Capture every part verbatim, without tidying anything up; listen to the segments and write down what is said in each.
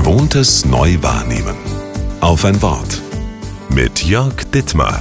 Gewohntes neu wahrnehmen. Auf ein Wort. Mit Jörg Dittmar.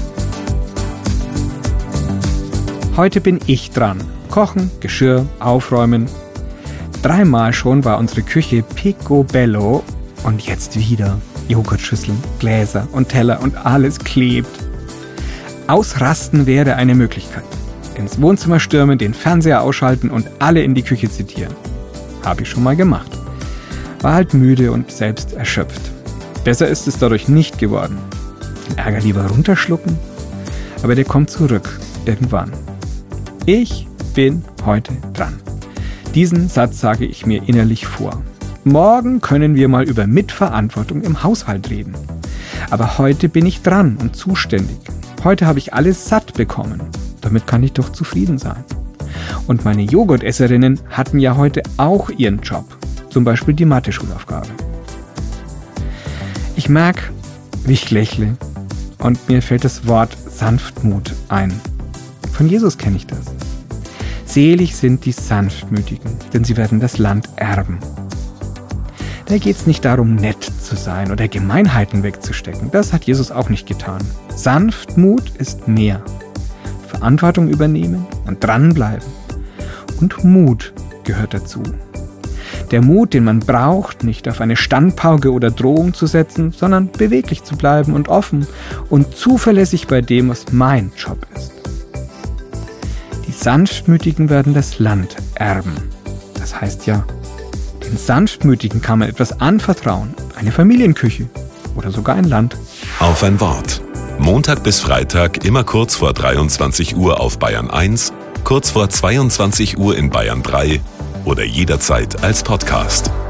Heute bin ich dran. Kochen, Geschirr, aufräumen. Dreimal schon war unsere Küche picobello und jetzt wieder. Joghurtschüsseln, Gläser und Teller und alles klebt. Ausrasten wäre eine Möglichkeit. Ins Wohnzimmer stürmen, den Fernseher ausschalten und alle in die Küche zitieren. Habe ich schon mal gemacht. War halt müde und selbst erschöpft. Besser ist es dadurch nicht geworden. Den Ärger lieber runterschlucken, aber der kommt zurück, irgendwann. Ich bin heute dran. Diesen Satz sage ich mir innerlich vor. Morgen können wir mal über Mitverantwortung im Haushalt reden. Aber heute bin ich dran und zuständig. Heute habe ich alles satt bekommen. Damit kann ich doch zufrieden sein. Und meine Joghurtesserinnen hatten ja heute auch ihren Job. Zum Beispiel die Mathe-Schulaufgabe. Ich merke, wie ich lächle. Und mir fällt das Wort Sanftmut ein. Von Jesus kenne ich das. Selig sind die Sanftmütigen, denn sie werden das Land erben. Da geht es nicht darum, nett zu sein oder Gemeinheiten wegzustecken. Das hat Jesus auch nicht getan. Sanftmut ist mehr. Verantwortung übernehmen und dranbleiben. Und Mut gehört dazu. Der Mut, den man braucht, nicht auf eine Standpauke oder Drohung zu setzen, sondern beweglich zu bleiben und offen und zuverlässig bei dem, was mein Job ist. Die Sanftmütigen werden das Land erben. Das heißt ja, den Sanftmütigen kann man etwas anvertrauen, eine Familienküche oder sogar ein Land. Auf ein Wort. Montag bis Freitag immer kurz vor dreiundzwanzig Uhr auf Bayern eins, kurz vor zweiundzwanzig Uhr in Bayern drei oder jederzeit als Podcast.